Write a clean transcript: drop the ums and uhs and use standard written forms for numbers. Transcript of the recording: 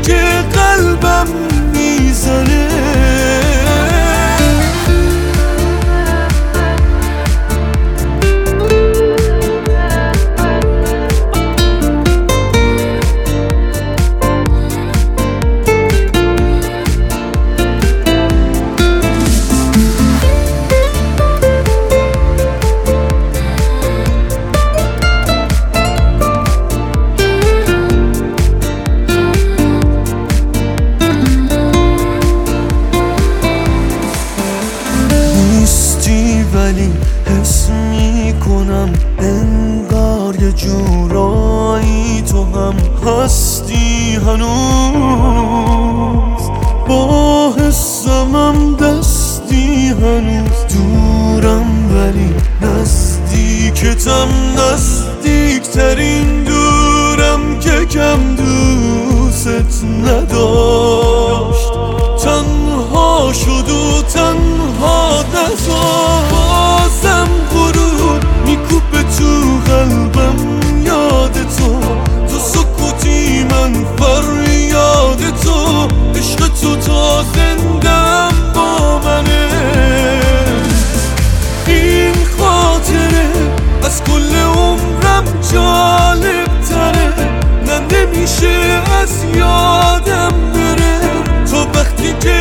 که قلبم میزنه. ولی حس میکنم انگار یه جورایی تو هم هستی هنوز، با حسمم دستی هنوز. دورم ولی نزدیکتم، نزدیکترین دورم که کم دوست نداشت. تنها شد و تنها نذاشت. بازم غرور میکوبه تو قلبم یاد تو، تو سکوتی من فریاد تو. عشق تو تا زندم با منه. این خاطره از کل عمرم جالب تره، نه نمیشه از یادم بره. تو وقتی که